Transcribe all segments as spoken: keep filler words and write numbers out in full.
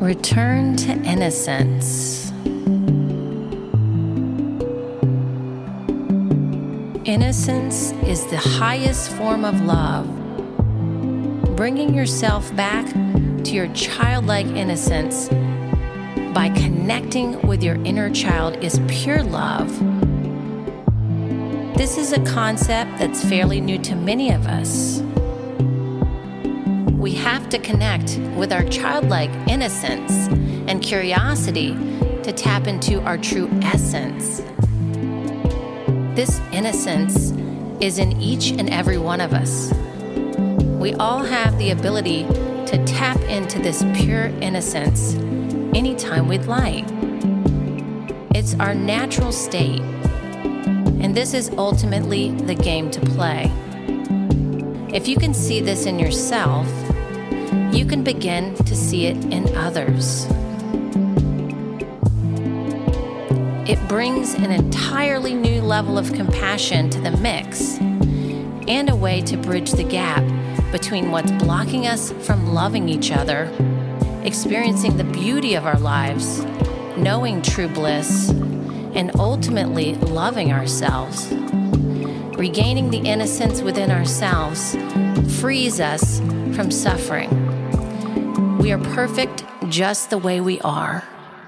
Return to innocence. Innocence is the highest form of love. Bringing yourself back to your childlike innocence by connecting with your inner child is pure love. This is a concept that's fairly new to many of us. We have to connect with our childlike innocence and curiosity to tap into our true essence. This innocence is in each and every one of us. We all have the ability to tap into this pure innocence anytime we'd like. It's our natural state, and this is ultimately the game to play. If you can see this in yourself, you can begin to see it in others. It brings an entirely new level of compassion to the mix and a way to bridge the gap between what's blocking us from loving each other, experiencing the beauty of our lives, knowing true bliss, and ultimately loving ourselves. Regaining the innocence within ourselves frees us from suffering. We are perfect just the way we are.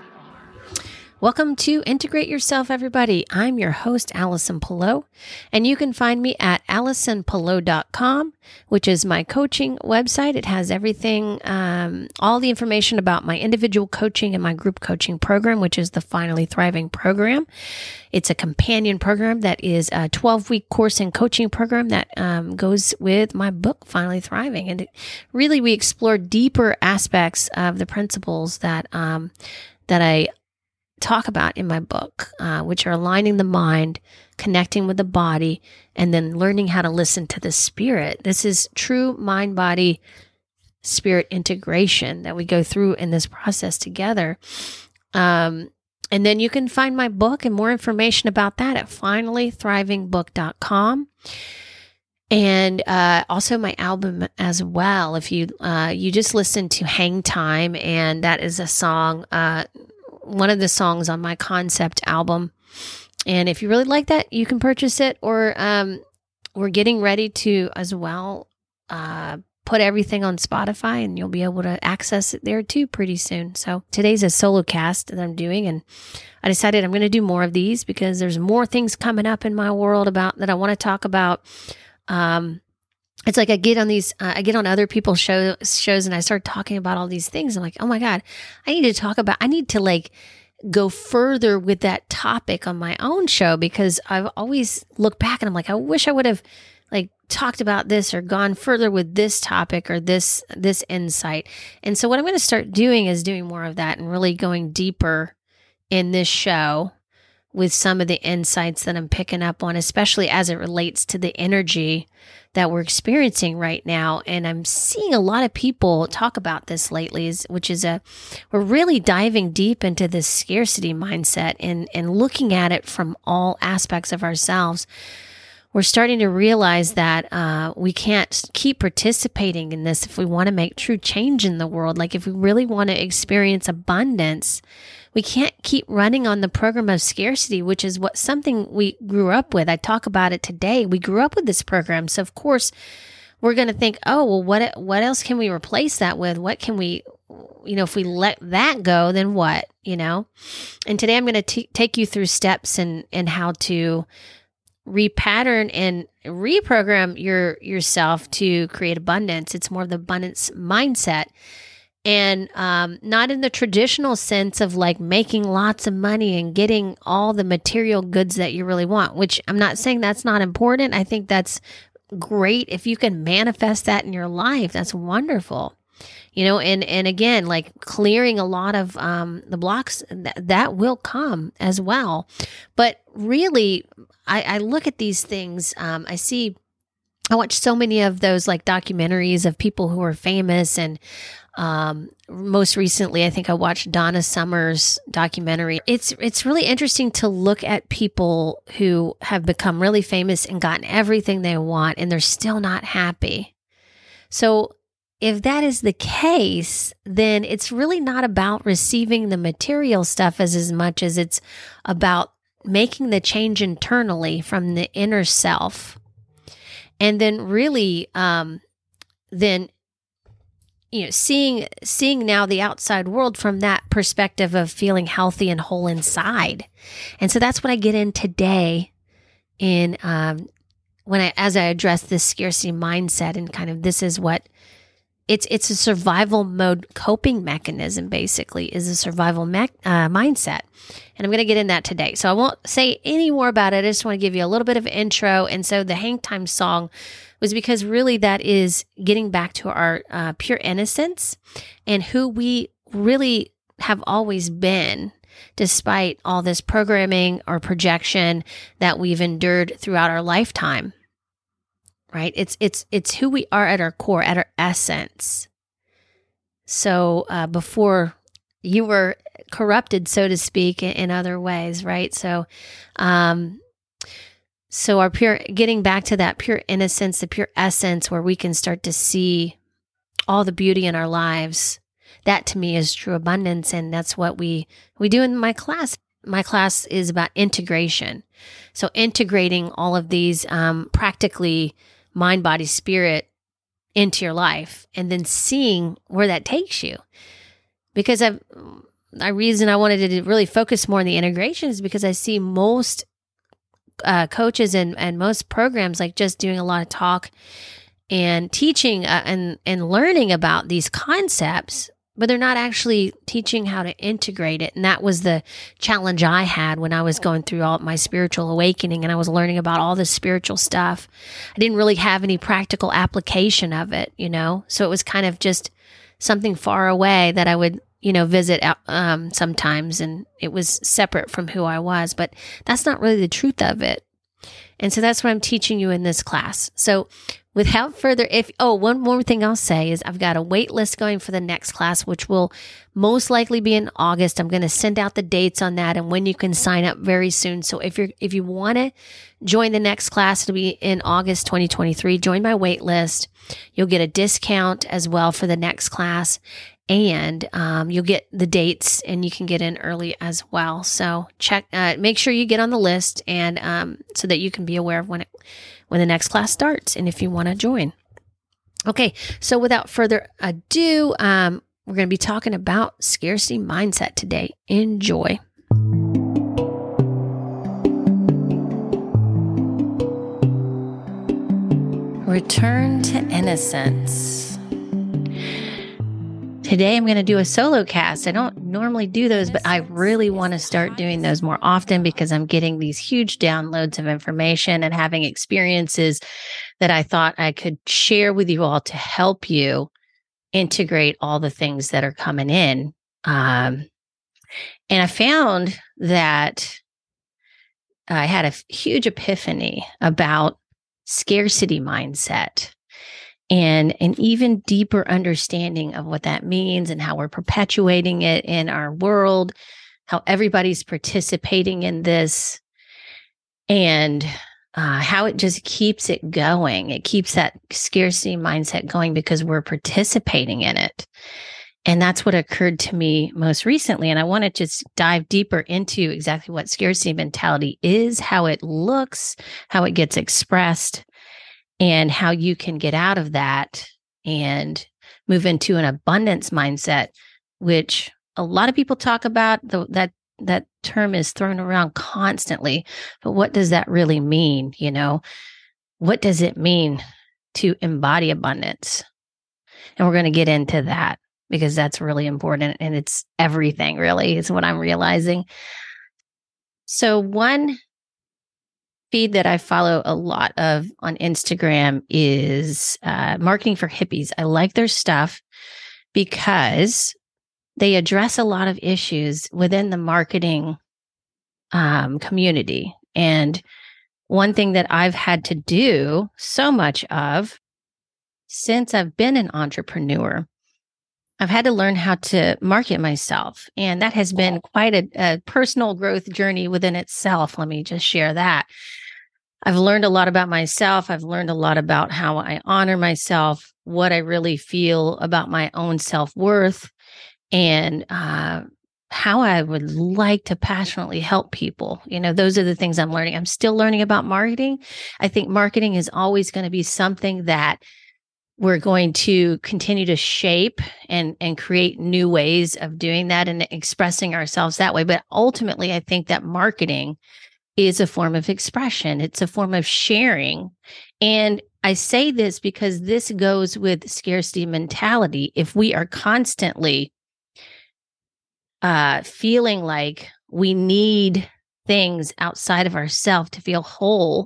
Welcome to Integrate Yourself, everybody. I'm your host, Allison Pillow, and you can find me at allison pillow dot com, which is my coaching website. It has everything, um, all the information about my individual coaching and my group coaching program, which is the Finally Thriving program. It's a companion program that is a twelve-week course and coaching program that um, goes with my book, Finally Thriving. And it, really, we explore deeper aspects of the principles that um, that I talk about in my book, uh, which are aligning the mind, connecting with the body, and then learning how to listen to the spirit. This is true mind, body, spirit integration that we go through in this process together. Um, and then you can find my book and more information about that at finally thriving book dot com. And uh, also my album as well. If you uh, you just listen to Hang Time, and that is a song, uh, one of the songs on my concept album. And if you really like that, you can purchase it, or um, we're getting ready to as well uh, put everything on Spotify, and you'll be able to access it there too pretty soon. So today's a solo cast that I'm doing, and I decided I'm going to do more of these because there's more things coming up in my world about that I want to talk about. Um, It's like I get on these, uh, I get on other people's show, shows and I start talking about all these things. I'm like, oh my God, I need to talk about, I need to like go further with that topic on my own show, because I've always looked back and I'm like, I wish I would have like talked about this or gone further with this topic or this, this insight. And so what I'm going to start doing is doing more of that and really going deeper in this show with some of the insights that I'm picking up on, especially as it relates to the energy that we're experiencing right now. And I'm seeing a lot of people talk about this lately, is, which is a, we're really diving deep into this scarcity mindset and, and looking at it from all aspects of ourselves. We're starting to realize that uh, we can't keep participating in this if we want to make true change in the world. Like if we really want to experience abundance, we can't keep running on the program of scarcity, which is what something we grew up with. I talk about it today. We grew up with this program. So of course we're going to think, oh, well, what, what else can we replace that with? What can we, you know, if we let that go, then what, you know? And today I'm going to take you through steps and, and how to repattern and reprogram your yourself to create abundance. It's more of the abundance mindset, and um, not in the traditional sense of like making lots of money and getting all the material goods that you really want, which I'm not saying that's not important. I think that's great. If you can manifest that in your life, that's wonderful. You know, and, and again, like clearing a lot of um, the blocks, th- that will come as well. But really, I, I look at these things, um, I see, I watch so many of those like documentaries of people who are famous. And um, most recently, I think I watched Donna Summer's documentary. It's, it's really interesting to look at people who have become really famous and gotten everything they want, and they're still not happy. So if that is the case, then it's really not about receiving the material stuff as, as much as it's about making the change internally from the inner self. And then really, um, then, you know, seeing, seeing now the outside world from that perspective of feeling healthy and whole inside. And so that's what I get in today in, um, when I, as I address this scarcity mindset, and kind of, this is what it's, it's a survival mode coping mechanism, basically, is a survival me- uh, mindset. And I'm going to get in that today. So I won't say any more about it. I just want to give you a little bit of intro. And so the Hang Time song was because really that is getting back to our uh, pure innocence and who we really have always been, despite all this programming or projection that we've endured throughout our lifetime. Right? It's it's it's who we are at our core, at our essence. So uh, before you were corrupted, so to speak, in, in other ways, right? So, um, so our pure, getting back to that pure innocence, the pure essence, where we can start to see all the beauty in our lives. That to me is true abundance, and that's what we we do in my class. My class is about integration. So integrating all of these um, practically mind, body, spirit into your life, and then seeing where that takes you. Because I've, the reason I wanted to really focus more on the integration is because I see most uh, coaches and, and most programs like just doing a lot of talk and teaching uh, and, and learning about these concepts, but they're not actually teaching how to integrate it. And that was the challenge I had when I was going through all my spiritual awakening and I was learning about all this spiritual stuff. I didn't really have any practical application of it, you know? So it was kind of just something far away that I would, you know, visit um, sometimes, and it was separate from who I was, but that's not really the truth of it. And so that's what I'm teaching you in this class. So without further, if, oh, one more thing I'll say is I've got a wait list going for the next class, which will most likely be in August. I'm going to send out the dates on that and when you can sign up very soon. So if you're, if you want to join the next class, it'll be in August twenty twenty-three. Join my wait list. You'll get a discount as well for the next class. And um, you'll get the dates and you can get in early as well. So check, uh, make sure you get on the list, and um, so that you can be aware of when it, when the next class starts and if you want to join. Okay, so without further ado, um, we're going to be talking about scarcity mindset today. Enjoy. Return to innocence. Today, I'm going to do a solo cast. I don't normally do those, but I really want to start doing those more often because I'm getting these huge downloads of information and having experiences that I thought I could share with you all to help you integrate all the things that are coming in. Um, and I found that I had a huge epiphany about scarcity mindset. And an even deeper understanding of what that means and how we're perpetuating it in our world, how everybody's participating in this, and uh, how it just keeps it going. It keeps that scarcity mindset going because we're participating in it. And that's what occurred to me most recently. And I want to just dive deeper into exactly what scarcity mentality is, how it looks, how it gets expressed, and how you can get out of that and move into an abundance mindset, which a lot of people talk about. The, that that term is thrown around constantly. But what does that really mean? You know, what does it mean to embody abundance? And we're going to get into that because that's really important. And it's everything, really, is what I'm realizing. So one feed that I follow a lot of on Instagram is uh, Marketing for Hippies. I like their stuff because they address a lot of issues within the marketing um, community. And one thing that I've had to do so much of since I've been an entrepreneur, I've had to learn how to market myself. And that has been quite a, a personal growth journey within itself. Let me just share that. I've learned a lot about myself. I've learned a lot about how I honor myself what I really feel about my own self-worth and uh, how I would like to passionately help people. You know, those are the things I'm learning. I'm still learning about marketing. I think marketing is always going to be something that we're going to continue to shape and, and create new ways of doing that and expressing ourselves that way. But ultimately, I think that marketing is a form of expression. It's a form of sharing. And I say this because this goes with scarcity mentality. If we are constantly uh, feeling like we need things outside of ourselves to feel whole,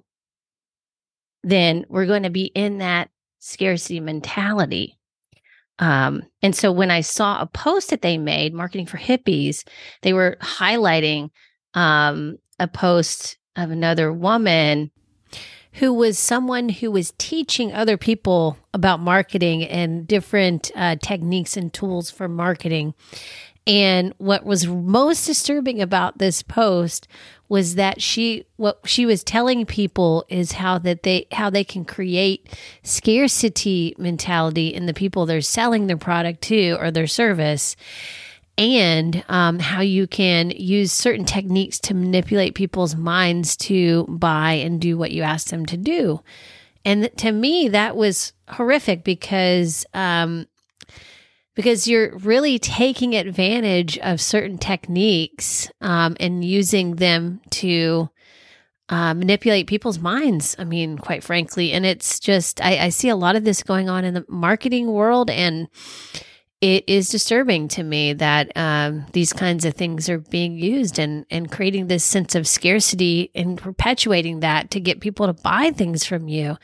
then we're going to be in that scarcity mentality. Um, and so when I saw a post that they made, Marketing for Hippies, they were highlighting um, a post of another woman who was someone who was teaching other people about marketing and different uh, techniques and tools for marketing. And what was most disturbing about this post was that she, what she was telling people is how that they, how they can create scarcity mentality in the people they're selling their product to or their service, and um, how you can use certain techniques to manipulate people's minds to buy and do what you ask them to do. And to me, that was horrific because, um, because you're really taking advantage of certain techniques um, and using them to uh, manipulate people's minds. I mean, quite frankly, and it's just, I, I see a lot of this going on in the marketing world, and it is disturbing to me that um, these kinds of things are being used and, and creating this sense of scarcity and perpetuating that to get people to buy things from you.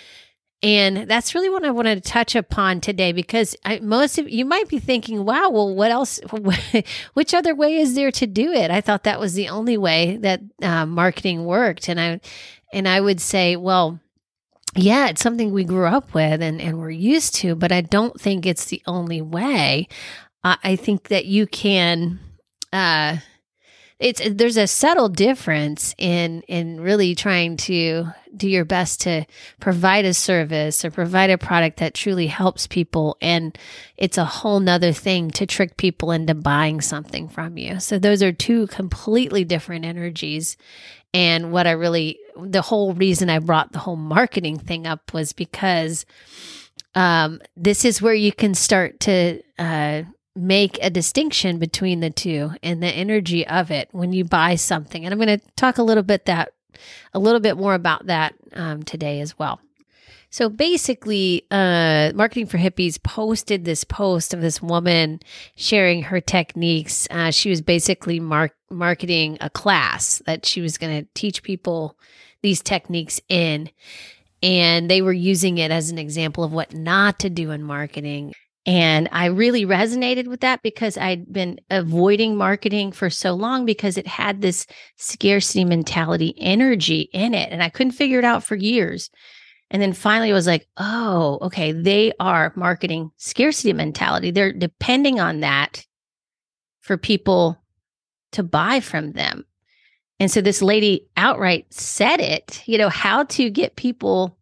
And that's really what I wanted to touch upon today, because I, most of you might be thinking, wow, well, what else, which other way is there to do it? I thought that was the only way that uh, marketing worked. And I, and I would say, well, yeah, it's something we grew up with and, and we're used to, but I don't think it's the only way. Uh, I think that you can, uh, it's, there's a subtle difference in, in really trying to do your best to provide a service or provide a product that truly helps people. And it's a whole nother thing to trick people into buying something from you. So those are two completely different energies. And what I really, the whole reason I brought the whole marketing thing up was because um, this is where you can start to uh, make a distinction between the two and the energy of it when you buy something. And I'm going to talk a little bit that, a little bit more about that um, today as well. So basically, uh, Marketing for Hippies posted this post of this woman sharing her techniques. Uh, she was basically mar- marketing a class that she was going to teach people these techniques in. And they were using it as an example of what not to do in marketing. And I really resonated with that because I'd been avoiding marketing for so long because it had this scarcity mentality energy in it. And I couldn't figure it out for years. And then finally I was like, oh, okay, they are marketing scarcity mentality. They're depending on that for people to buy from them. And so this lady outright said it, you know, how to get people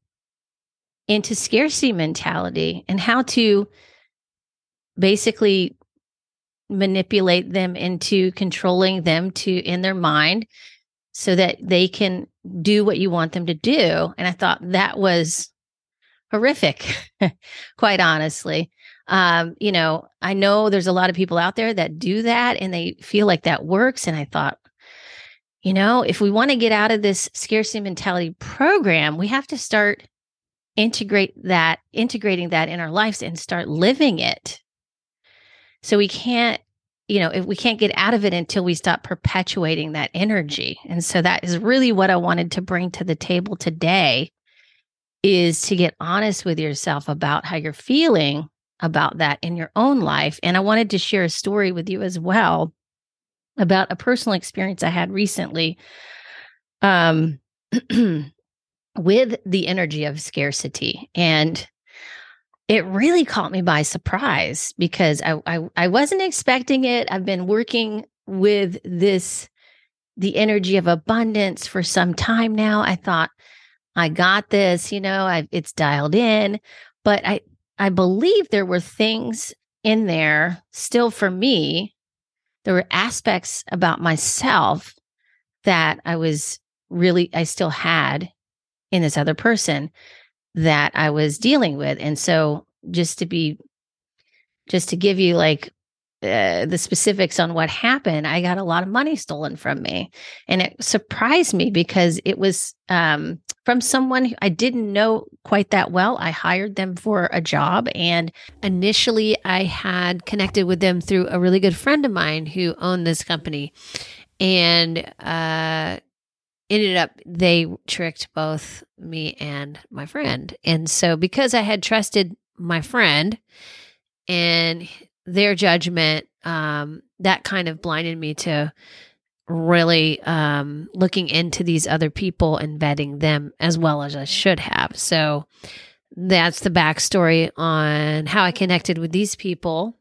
into scarcity mentality and how to basically manipulate them into controlling them to in their mind so that they can do what you want them to do. And I thought that was horrific, quite honestly. Um, you know, I know there's a lot of people out there that do that and they feel like that works. And I thought, you know, if we want to get out of this scarcity mentality program, we have to start integrate that, integrating that in our lives and start living it. So we can't, you know, if we can't get out of it until we stop perpetuating that energy. And so that is really what I wanted to bring to the table today, is to get honest with yourself about how you're feeling about that in your own life. And I wanted to share a story with you as well about a personal experience I had recently um, with the energy of scarcity. And it really caught me by surprise because I, I, I wasn't expecting it. I've been working with this, the energy of abundance for some time now. I thought, I got this, you know, I, it's dialed in, but I, I believe there were things in there still for me. There were aspects about myself that I was really, I still had in this other person that I was dealing with. And so just to be, just to give you like uh, the specifics on what happened, I got a lot of money stolen from me. And it surprised me because it was um, from someone who I didn't know quite that well. I hired them for a job. And initially, I had connected with them through a really good friend of mine who owned this company. And uh, ended up, they tricked both me and my friend. And so because I had trusted my friend and their judgment, um, that kind of blinded me to really um, looking into these other people and vetting them as well as I should have. So that's the backstory on how I connected with these people.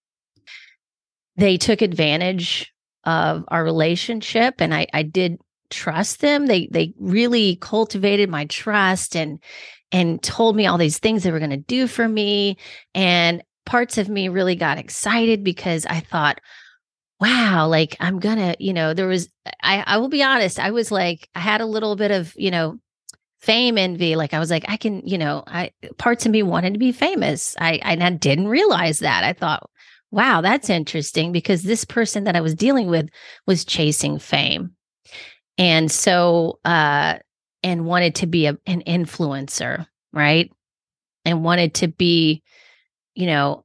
They took advantage of our relationship, and I, I did trust them. They they really cultivated my trust and and told me all these things they were going to do for me. And parts of me really got excited because I thought, wow, like I'm gonna, you know, there was, I, I will be honest, I was like, I had a little bit of, you know, fame envy. Like I was like, I can, you know, I, parts of me wanted to be famous. I, I didn't realize that. I thought, wow, that's interesting because this person that I was dealing with was chasing fame. And so, uh, and wanted to be a, an influencer, right? And wanted to be, you know,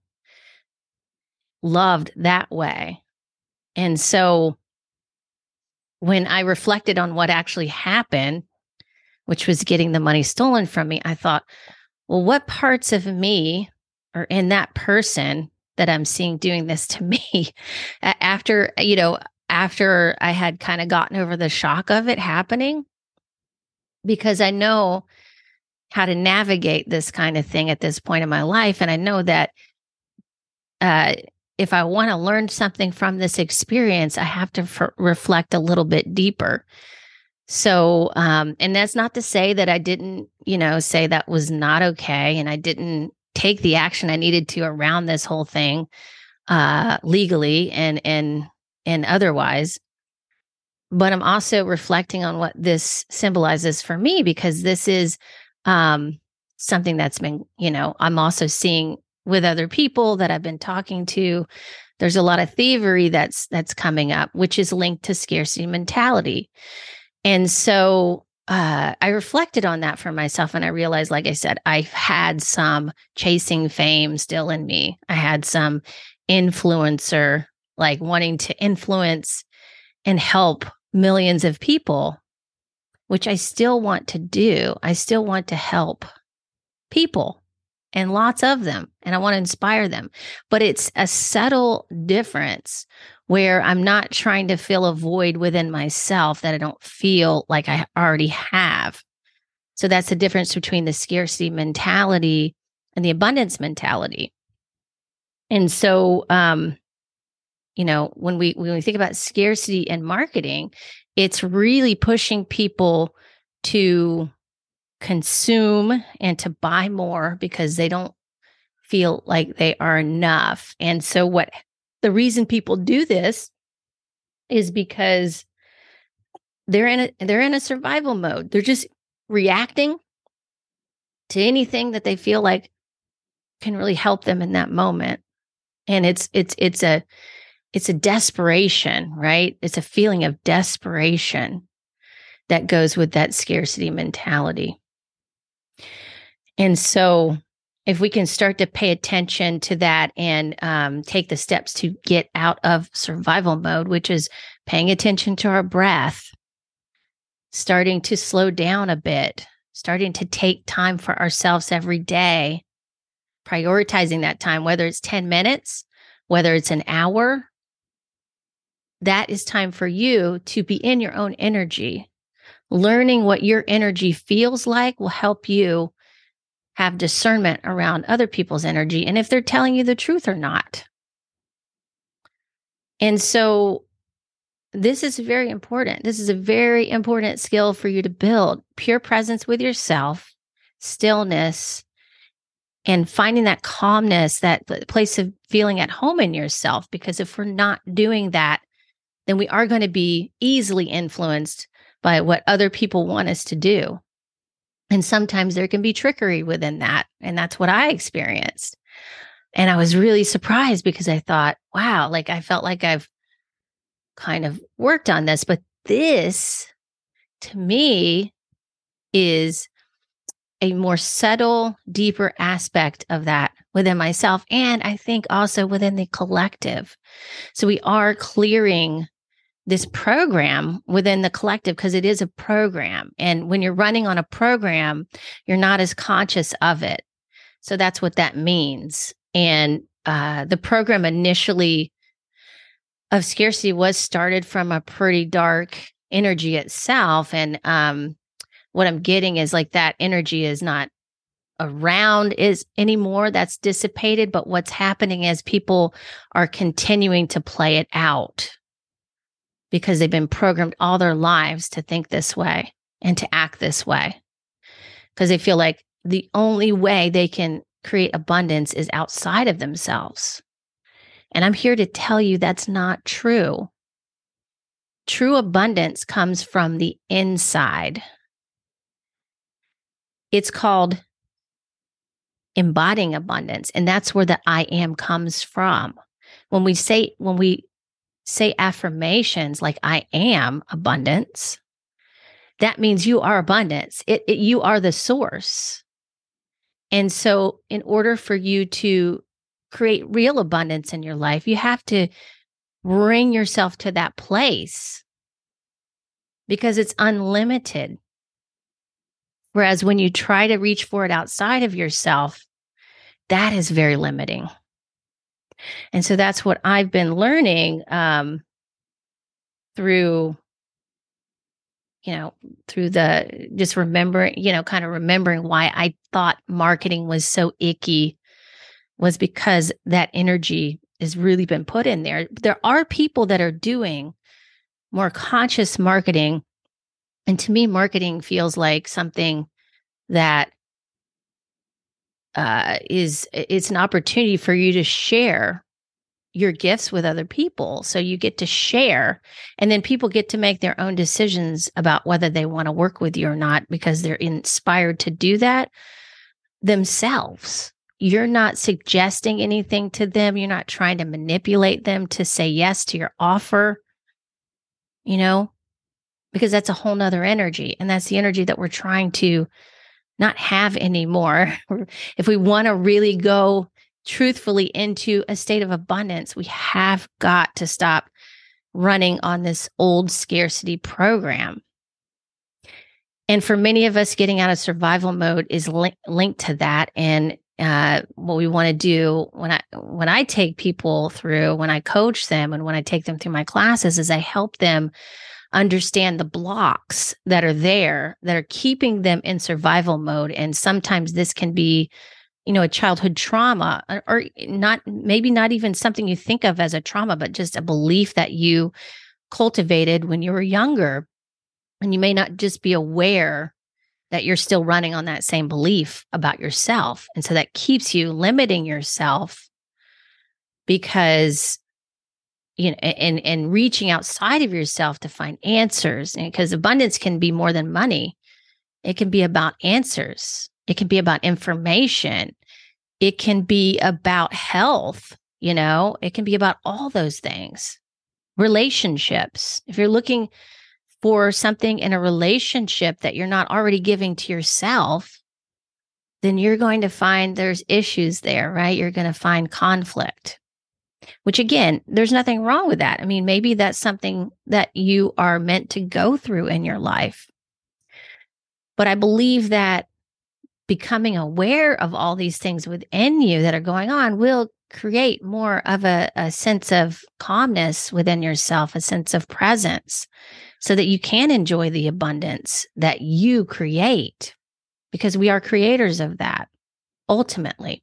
loved that way. And so when I reflected on what actually happened, which was getting the money stolen from me, I thought, well, what parts of me are in that person that I'm seeing doing this to me? After, you know, after I had kind of gotten over the shock of it happening, because I know how to navigate this kind of thing at this point in my life. And I know that uh, if I want to learn something from this experience, I have to f- reflect a little bit deeper. So, um, and that's not to say that I didn't, you know, say that was not okay. And I didn't take the action I needed to around this whole thing, uh, legally and, and, and otherwise. But I'm also reflecting on what this symbolizes for me, because this is, um, something that's been, you know, I'm also seeing with other people that I've been talking to. There's a lot of thievery that's, that's coming up, which is linked to scarcity mentality. And so uh, I reflected on that for myself, and I realized, like I said, I've had some chasing fame still in me. I had some influencer, like wanting to influence and help millions of people, which I still want to do. I still want to help people, and lots of them, and I want to inspire them. But it's a subtle difference where I'm not trying to fill a void within myself that I don't feel like I already have. So that's the difference between the scarcity mentality and the abundance mentality. And so, um, you know, when we when we think about scarcity and marketing, it's really pushing people to consume and to buy more because they don't feel like they are enough. And so what the reason people do this is because they're in a they're in a survival mode. They're just reacting to anything that they feel like can really help them in that moment. And it's it's it's a it's a desperation, right? It's a feeling of desperation that goes with that scarcity mentality. And so if we can start to pay attention to that and um, take the steps to get out of survival mode, which is paying attention to our breath, starting to slow down a bit, starting to take time for ourselves every day, prioritizing that time, whether it's ten minutes, whether it's an hour, that is time for you to be in your own energy. Learning what your energy feels like will help you have discernment around other people's energy and if they're telling you the truth or not. And so this is very important. This is a very important skill for you to build. Pure presence with yourself, stillness, and finding that calmness, that place of feeling at home in yourself. Because if we're not doing that, then we are going to be easily influenced by what other people want us to do. And sometimes there can be trickery within that. And that's what I experienced. And I was really surprised because I thought, wow, like I felt like I've kind of worked on this, but this to me is a more subtle, deeper aspect of that within myself. And I think also within the collective. So we are clearing this program within the collective because it is a program. And when you're running on a program, you're not as conscious of it. So that's what that means. And uh, the program initially of scarcity was started from a pretty dark energy itself. And um, what I'm getting is like that energy is not around is anymore. That's dissipated. But what's happening is people are continuing to play it out because they've been programmed all their lives to think this way and to act this way because they feel like the only way they can create abundance is outside of themselves. And I'm here to tell you that's not true. True abundance comes from the inside. It's called embodying abundance, and that's where the I am comes from. When we say when we say affirmations like I am abundance, that means you are abundance. It, it you are the source. And so in order for you to create real abundance in your life, you have to bring yourself to that place because it's unlimited. Whereas when you try to reach for it outside of yourself, that is very limiting. And so that's what I've been learning um, through, you know, through the just remembering, you know, kind of remembering why I thought marketing was so icky was because that energy has really been put in there. There are people that are doing more conscious marketing. And to me, marketing feels like something that uh, is, it's an opportunity for you to share your gifts with other people. So you get to share, and then people get to make their own decisions about whether they want to work with you or not, because they're inspired to do that themselves. You're not suggesting anything to them. You're not trying to manipulate them to say yes to your offer, you know, because that's a whole nother energy. And that's the energy that we're trying to not have anymore. If we want to really go truthfully into a state of abundance, we have got to stop running on this old scarcity program. And for many of us, getting out of survival mode is li- linked to that. And uh, what we want to do when I when I take people through, when I coach them, and when I take them through my classes, is I help them understand the blocks that are there that are keeping them in survival mode. And sometimes this can be, you know, a childhood trauma, or, or not, maybe not even something you think of as a trauma, but just a belief that you cultivated when you were younger. And you may not just be aware that you're still running on that same belief about yourself. And so that keeps you limiting yourself because, you know, and, and reaching outside of yourself to find answers. And because abundance can be more than money. It can be about answers. It can be about information. It can be about health, you know, it can be about all those things. Relationships. If you're looking for something in a relationship that you're not already giving to yourself, then you're going to find there's issues there, right? You're going to find conflict, which again, there's nothing wrong with that. I mean, maybe that's something that you are meant to go through in your life. But I believe that becoming aware of all these things within you that are going on will create more of a, a sense of calmness within yourself, a sense of presence, so that you can enjoy the abundance that you create, because we are creators of that ultimately.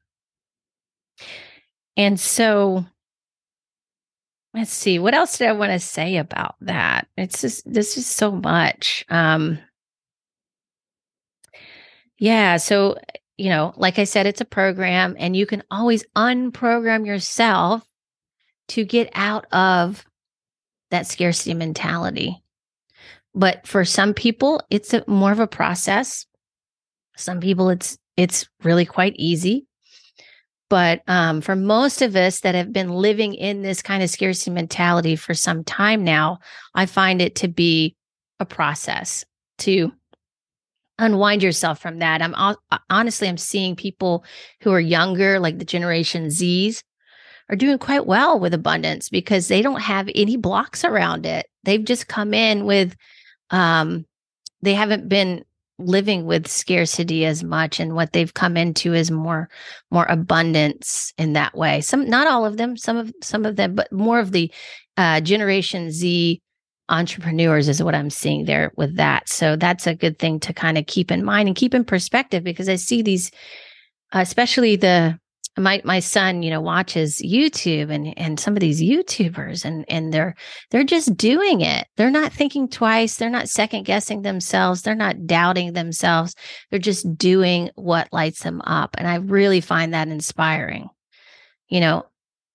And so let's see, what else did I want to say about that? It's just, this is so much. Um, Yeah. So, you know, like I said, it's a program, and you can always unprogram yourself to get out of that scarcity mentality. But for some people, it's a, more of a process. Some people, it's it's really quite easy. But um, for most of us that have been living in this kind of scarcity mentality for some time now, I find it to be a process to unwind yourself from that. I'm honestly, I'm seeing people who are younger, like the Generation Zs, are doing quite well with abundance because they don't have any blocks around it. They've just come in with, um, they haven't been living with scarcity as much, and what they've come into is more, more abundance in that way. Some, not all of them, some of some of them, but more of the uh, Generation Z entrepreneurs is what I'm seeing there with that. So that's a good thing to kind of keep in mind and keep in perspective, because I see these, especially the my my son, you know, watches YouTube and and some of these YouTubers, and and they're they're just doing it. They're not thinking twice. They're not second guessing themselves. They're not doubting themselves. They're just doing what lights them up. And I really find that inspiring, you know.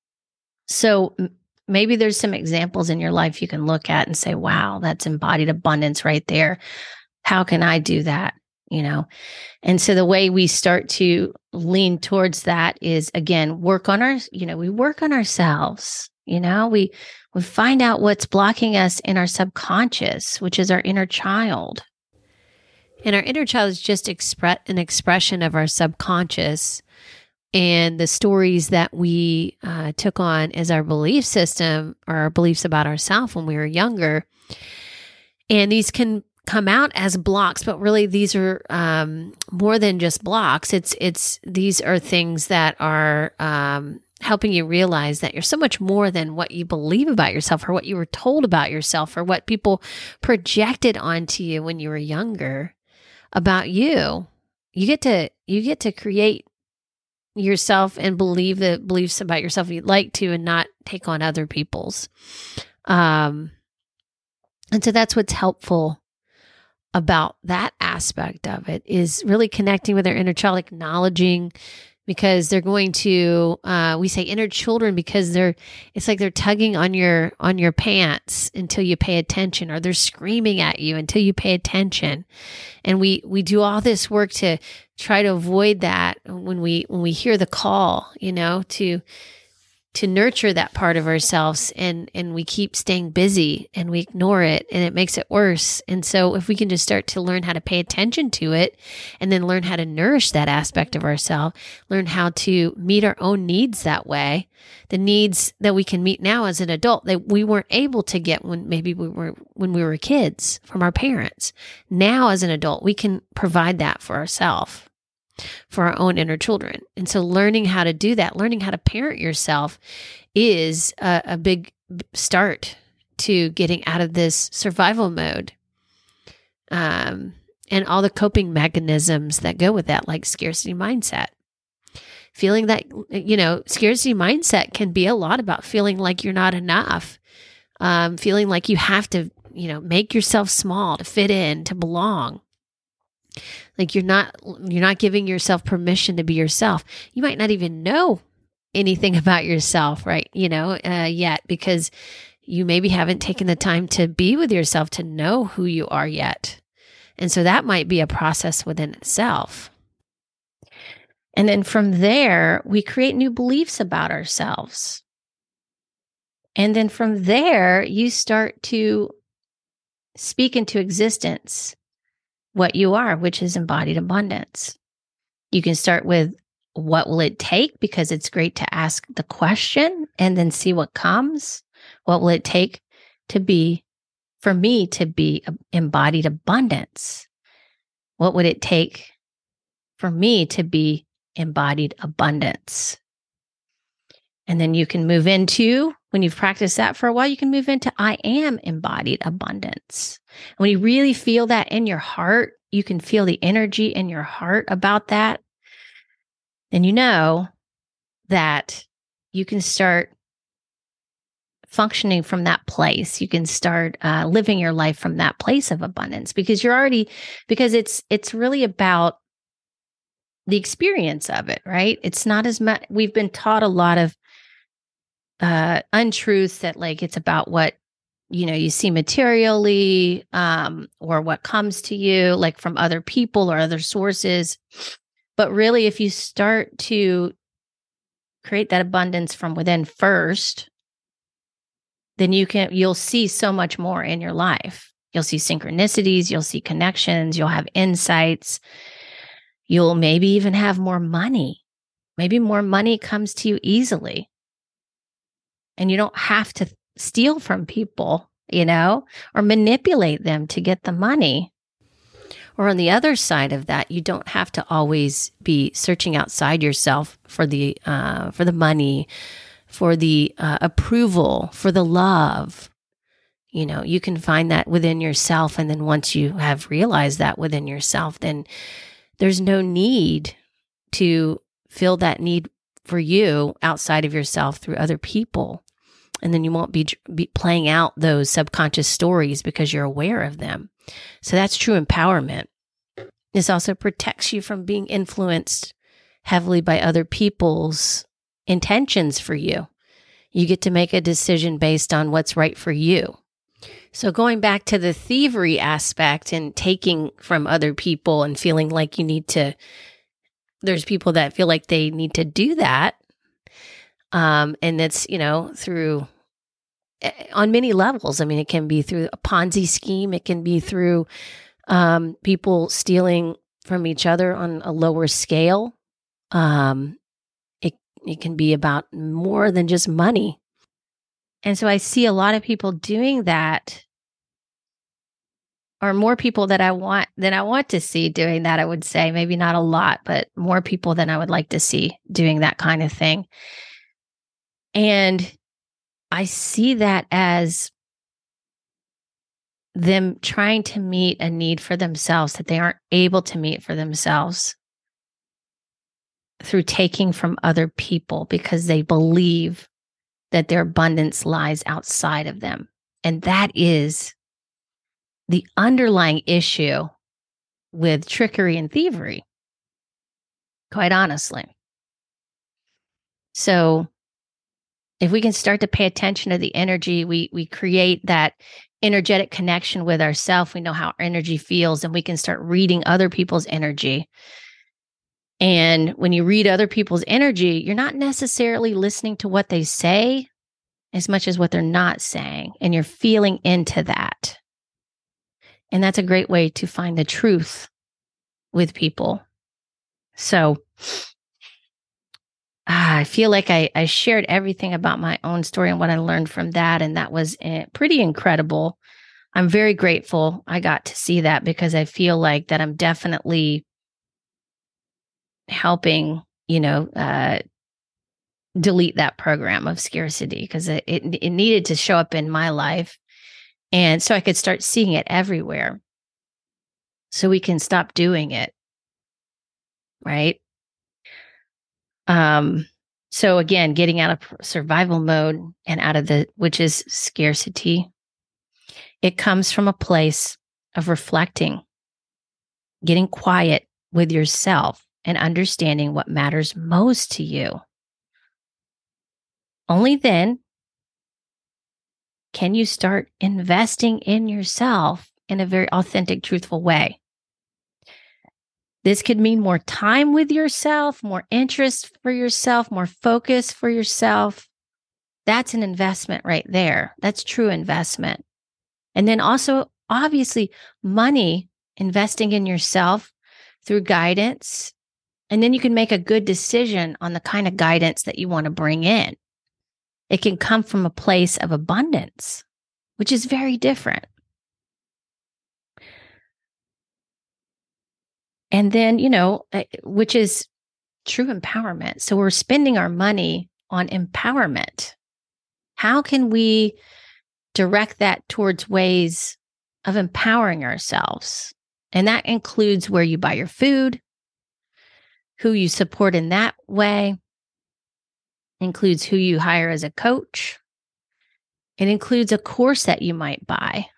So maybe there's some examples in your life you can look at and say, wow, that's embodied abundance right there. How can I do that? You know? And so the way we start to lean towards that is, again, work on our, you know, we work on ourselves, you know, we, we find out what's blocking us in our subconscious, which is our inner child. And our inner child is just expre- an expression of our subconscious, and the stories that we uh, took on as our belief system, or our beliefs about ourselves when we were younger. And these can come out as blocks, but really these are um, more than just blocks. It's it's these are things that are um, helping you realize that you're so much more than what you believe about yourself, or what you were told about yourself, or what people projected onto you when you were younger about you. You get to you get to create yourself and believe the beliefs about yourself you'd like to, and not take on other people's. Um, and so that's what's helpful about that aspect of it, is really connecting with their inner child, acknowledging, because they're going to, uh, we say inner children because they're, it's like they're tugging on your, on your pants until you pay attention, or they're screaming at you until you pay attention. And we, we do all this work to try to avoid that when we, when we hear the call, you know, to, to nurture that part of ourselves, and, and we keep staying busy and we ignore it, and it makes it worse. And so if we can just start to learn how to pay attention to it, and then learn how to nourish that aspect of ourselves, learn how to meet our own needs that way, the needs that we can meet now as an adult that we weren't able to get when maybe we were, when we were kids from our parents. Now as an adult, we can provide that for ourselves, for our own inner children. And so learning how to do that, learning how to parent yourself, is a, a big start to getting out of this survival mode. Um, and all the coping mechanisms that go with that, like scarcity mindset. Feeling that, you know, scarcity mindset can be a lot about feeling like you're not enough, um, feeling like you have to, you know, make yourself small to fit in, to belong. Like you're not, you're not giving yourself permission to be yourself. You might not even know anything about yourself, right? You know, uh, yet, because you maybe haven't taken the time to be with yourself, to know who you are yet. And so that might be a process within itself. And then from there, we create new beliefs about ourselves. And then from there, you start to speak into existence what you are, which is embodied abundance. You can start with, what will it take? Because it's great to ask the question and then see what comes. What will it take to be, for me to be embodied abundance? What would it take for me to be embodied abundance? And then you can move into, when you've practiced that for a while, you can move into, I am embodied abundance. When you really feel that in your heart, you can feel the energy in your heart about that, then you know that you can start functioning from that place. You can start uh, living your life from that place of abundance, because you're already, because it's, it's really about the experience of it, right? It's not as much, we've been taught a lot of uh, untruths that like it's about what, you know, you see materially, um, or what comes to you like from other people or other sources. But really, if you start to create that abundance from within first, then you can, you'll see so much more in your life. You'll see synchronicities, you'll see connections, you'll have insights. You'll maybe even have more money. Maybe more money comes to you easily. And you don't have to steal from people, you know, or manipulate them to get the money. Or on the other side of that, you don't have to always be searching outside yourself for the uh, for the money, for the uh, approval, for the love. You know, you can find that within yourself. And then once you have realized that within yourself, then there's no need to fill that need for you outside of yourself through other people. And then you won't be, be playing out those subconscious stories because you're aware of them. So that's true empowerment. This also protects you from being influenced heavily by other people's intentions for you. You get to make a decision based on what's right for you. So going back to the thievery aspect and taking from other people and feeling like you need to, there's people that feel like they need to do that. Um, and it's, you know, through, on many levels. I mean, it can be through a Ponzi scheme. It can be through um, people stealing from each other on a lower scale. Um, it, it can be about more than just money. And so I see a lot of people doing that, or more people that I want, than I want to see doing that, I would say. Maybe not a lot, but more people than I would like to see doing that kind of thing. And I see that as them trying to meet a need for themselves that they aren't able to meet for themselves through taking from other people because they believe that their abundance lies outside of them. And that is the underlying issue with trickery and thievery, quite honestly. So if we can start to pay attention to the energy, we we create that energetic connection with ourselves. We know how our energy feels, and we can start reading other people's energy. And when you read other people's energy, you're not necessarily listening to what they say as much as what they're not saying, and you're feeling into that. And that's a great way to find the truth with people. So ah, I feel like I, I shared everything about my own story and what I learned from that. And that was uh, pretty incredible. I'm very grateful I got to see that because I feel like that I'm definitely helping, you know, uh, delete that program of scarcity because it, it, it needed to show up in my life. And so I could start seeing it everywhere. So we can stop doing it. Right. Um, so again, getting out of survival mode and out of the, which is scarcity, it comes from a place of reflecting, getting quiet with yourself and understanding what matters most to you. Only then can you start investing in yourself in a very authentic, truthful way. This could mean more time with yourself, more interest for yourself, more focus for yourself. That's an investment right there. That's true investment. And then also, obviously, money, investing in yourself through guidance. And then you can make a good decision on the kind of guidance that you want to bring in. It can come from a place of abundance, which is very different. And then, you know, which is true empowerment. So we're spending our money on empowerment. How can we direct that towards ways of empowering ourselves? And that includes where you buy your food, who you support in that way, includes who you hire as a coach. It includes a course that you might buy.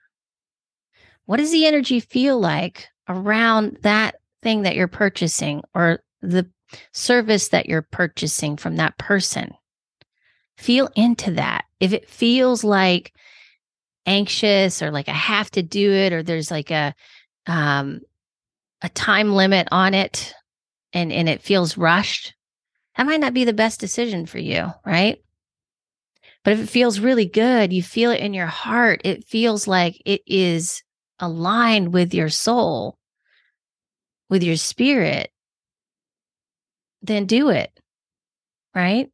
What does the energy feel like around that thing that you're purchasing or the service that you're purchasing from that person. Feel into that. If it feels like anxious or like I have to do it, or there's like a um, a time limit on it, and, and it feels rushed, that might not be the best decision for you, right? But if it feels really good, you feel it in your heart, it feels like it is aligned with your soul, with your spirit, then do it, right?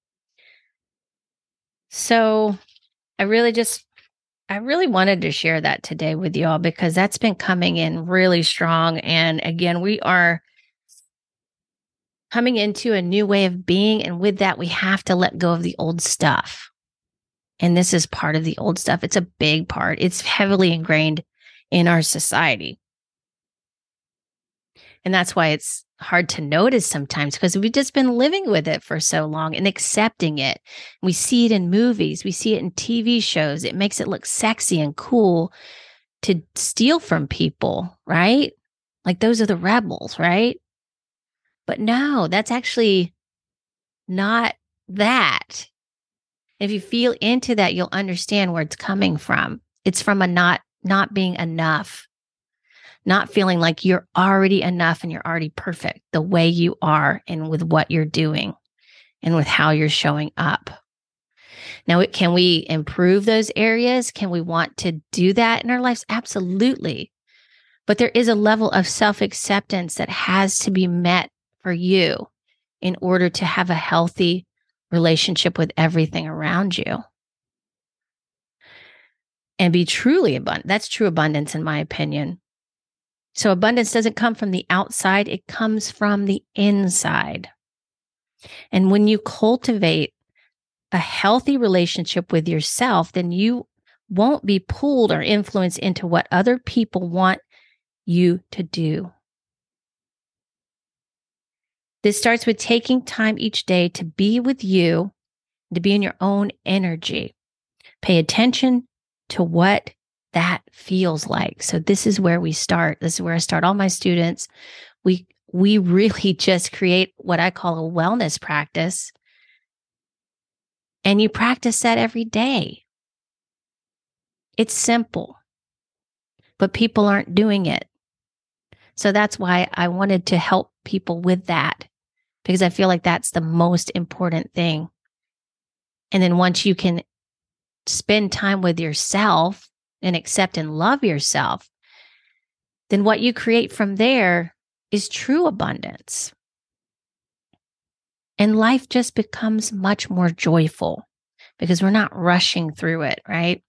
So I really just, I really wanted to share that today with you all because that's been coming in really strong. And again, we are coming into a new way of being. And with that, we have to let go of the old stuff. And this is part of the old stuff. It's a big part. It's heavily ingrained in our society. And that's why it's hard to notice sometimes, because we've just been living with it for so long and accepting it. We see it in movies. We see it in T V shows. It makes it look sexy and cool to steal from people, right? Like those are the rebels, right? But no, that's actually not that. If you feel into that, you'll understand where it's coming from. It's from a not not being enough, not feeling like you're already enough and you're already perfect the way you are and with what you're doing and with how you're showing up. Now, it, can we improve those areas? Can we want to do that in our lives? Absolutely. But there is a level of self-acceptance that has to be met for you in order to have a healthy relationship with everything around you and be truly abundant. That's true abundance, in my opinion. So abundance doesn't come from the outside. It comes from the inside. And when you cultivate a healthy relationship with yourself, then you won't be pulled or influenced into what other people want you to do. This starts with taking time each day to be with you, to be in your own energy. Pay attention to what that feels like. So this is where we start. This is where I start all my students. We we really just create what I call a wellness practice. And you practice that every day. It's simple, but people aren't doing it. So that's why I wanted to help people with that, because I feel like that's the most important thing. And then once you can spend time with yourself and accept and love yourself, then what you create from there is true abundance. And life just becomes much more joyful because we're not rushing through it, right?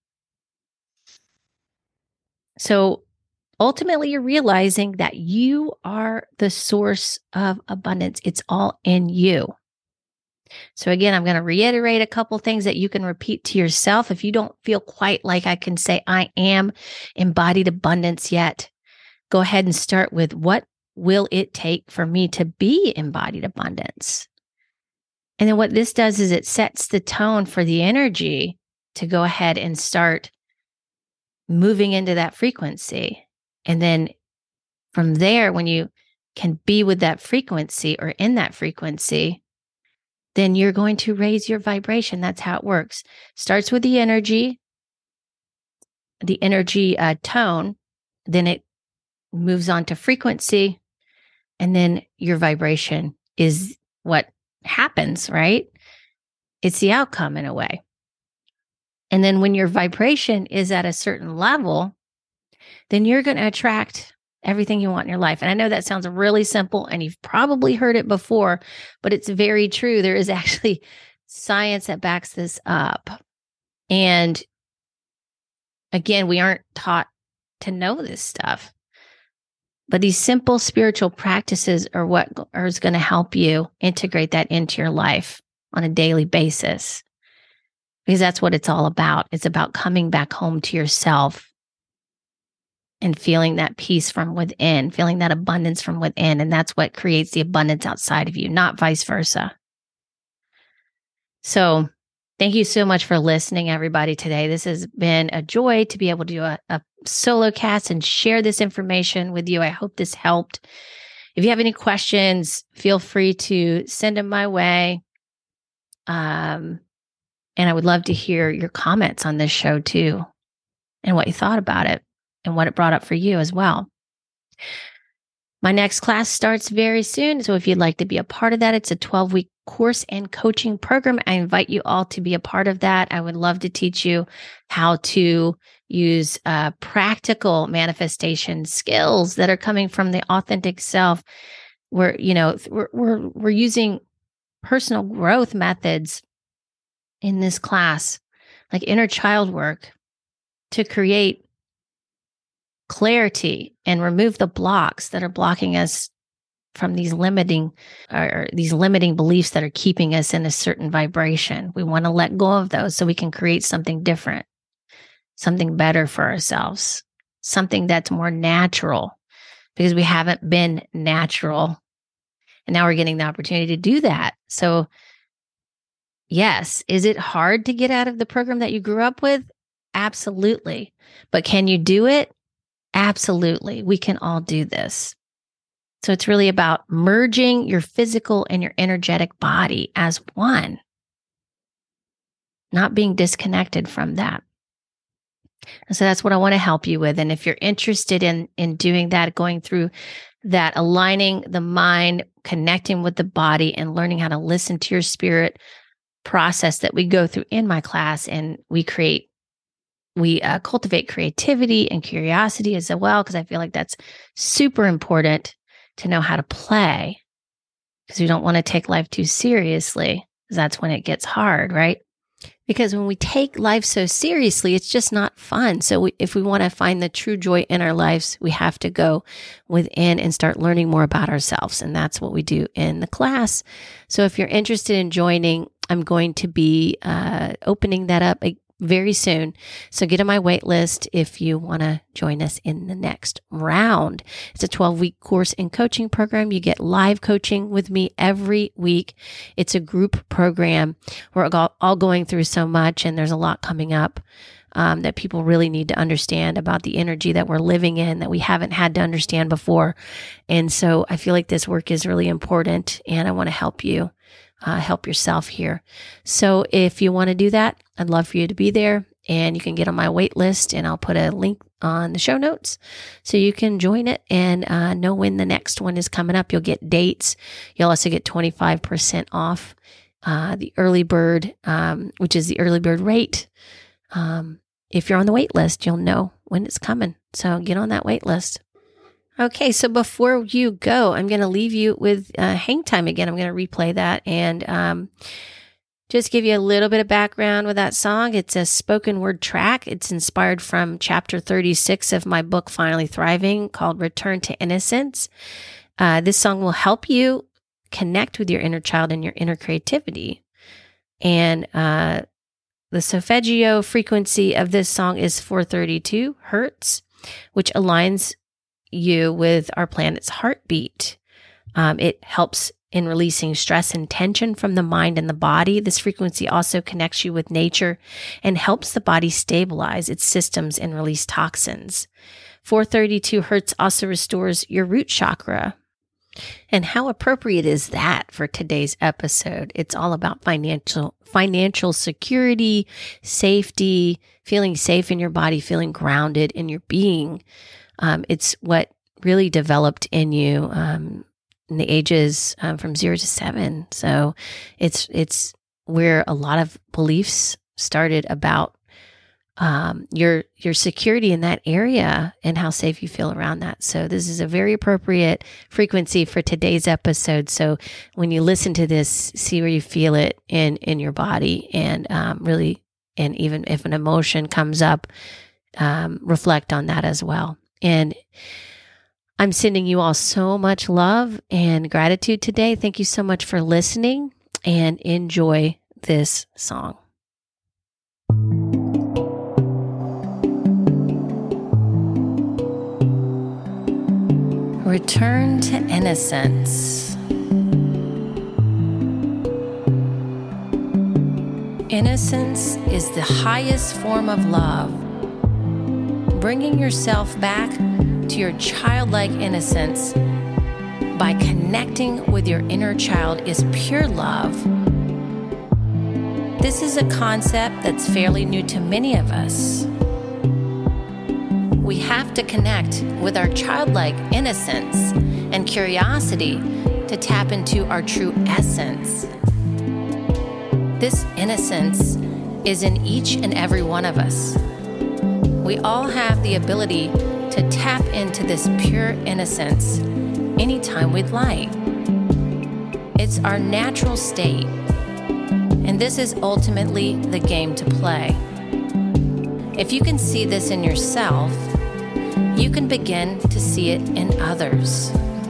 So ultimately, you're realizing that you are the source of abundance. It's all in you. So again, I'm going to reiterate a couple things that you can repeat to yourself. If you don't feel quite like I can say I am embodied abundance yet, go ahead and start with, what will it take for me to be embodied abundance? And then what this does is it sets the tone for the energy to go ahead and start moving into that frequency. And then from there, when you can be with that frequency or in that frequency, then you're going to raise your vibration. That's how it works. Starts with the energy, the energy uh, tone, then it moves on to frequency, and then your vibration is what happens, right? It's the outcome in a way. And then when your vibration is at a certain level, then you're going to attract everything you want in your life. And I know that sounds really simple and you've probably heard it before, but it's very true. There is actually science that backs this up. And again, we aren't taught to know this stuff. But these simple spiritual practices are what are going to help you integrate that into your life on a daily basis. Because that's what it's all about. It's about coming back home to yourself and feeling that peace from within, feeling that abundance from within. And that's what creates the abundance outside of you, not vice versa. So thank you so much for listening, everybody, today. This has been a joy to be able to do a, a solo cast and share this information with you. I hope this helped. If you have any questions, feel free to send them my way. Um, and I would love to hear your comments on this show too, and what you thought about it and what it brought up for you as well. My next class starts very soon. So if you'd like to be a part of that, it's a twelve-week course and coaching program. I invite you all to be a part of that. I would love to teach you how to use uh, practical manifestation skills that are coming from the authentic self. We're, you know, we're, we're, we're using personal growth methods in this class, like inner child work, to create clarity and remove the blocks that are blocking us from these limiting or these limiting beliefs that are keeping us in a certain vibration. We want to let go of those so we can create something different, something better for ourselves, something that's more natural, because we haven't been natural. And now we're getting the opportunity to do that. So yes, is it hard to get out of the program that you grew up with? Absolutely. But can you do it? Absolutely. We can all do this. So it's really about merging your physical and your energetic body as one, not being disconnected from that. And so that's what I want to help you with. And if you're interested in, in doing that, going through that, aligning the mind, connecting with the body, and learning how to listen to your spirit process that we go through in my class, and we create We uh, cultivate creativity and curiosity as well, because I feel like that's super important to know how to play, because we don't want to take life too seriously, because that's when it gets hard, right? Because when we take life so seriously, it's just not fun. So we, if we want to find the true joy in our lives, we have to go within and start learning more about ourselves. And that's what we do in the class. So if you're interested in joining, I'm going to be uh, opening that up very soon. So get on my wait list if you want to join us in the next round. It's a twelve-week course and coaching program. You get live coaching with me every week. It's a group program. We're all going through so much, and there's a lot coming up um, that people really need to understand about the energy that we're living in that we haven't had to understand before. And so I feel like this work is really important, and I want to help you. Uh, help yourself here. So if you want to do that, I'd love for you to be there, and you can get on my wait list, and I'll put a link on the show notes so you can join it and uh, know when the next one is coming up. You'll get dates. You'll also get twenty-five percent off uh, the early bird, um, which is the early bird rate. Um, if you're on the wait list, you'll know when it's coming. So get on that wait list. Okay, so before you go, I'm going to leave you with uh, Hang Time again. I'm going to replay that and um, just give you a little bit of background with that song. It's a spoken word track. It's inspired from chapter thirty-six of my book, Finally Thriving, called Return to Innocence. Uh, this song will help you connect with your inner child and your inner creativity. And uh, the solfeggio frequency of this song is four thirty-two hertz, which aligns you with our planet's heartbeat. Um, it helps in releasing stress and tension from the mind and the body. This frequency also connects you with nature and helps the body stabilize its systems and release toxins. four thirty-two hertz also restores your root chakra. And how appropriate is that for today's episode? It's all about financial financial security, safety, feeling safe in your body, feeling grounded in your being. Um, it's what really developed in you um, in the ages um, from zero to seven. So it's it's where a lot of beliefs started about um, your your security in that area and how safe you feel around that. So this is a very appropriate frequency for today's episode. So when you listen to this, see where you feel it in in your body, and um, really, and even if an emotion comes up, um, reflect on that as well. And I'm sending you all so much love and gratitude today. Thank you so much for listening, and enjoy this song. Return to innocence. Innocence is the highest form of love. Bringing yourself back to your childlike innocence by connecting with your inner child is pure love. This is a concept that's fairly new to many of us. We have to connect with our childlike innocence and curiosity to tap into our true essence. This innocence is in each and every one of us. We all have the ability to tap into this pure innocence anytime we'd like. It's our natural state, and this is ultimately the game to play. If you can see this in yourself, you can begin to see it in others.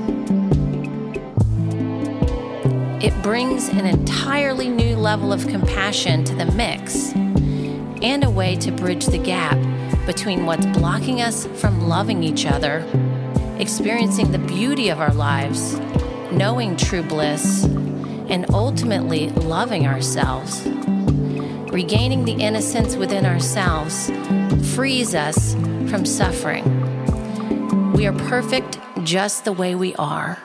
It brings an entirely new level of compassion to the mix and a way to bridge the gap between what's blocking us from loving each other, experiencing the beauty of our lives, knowing true bliss, and ultimately loving ourselves. Regaining the innocence within ourselves frees us from suffering. We are perfect just the way we are.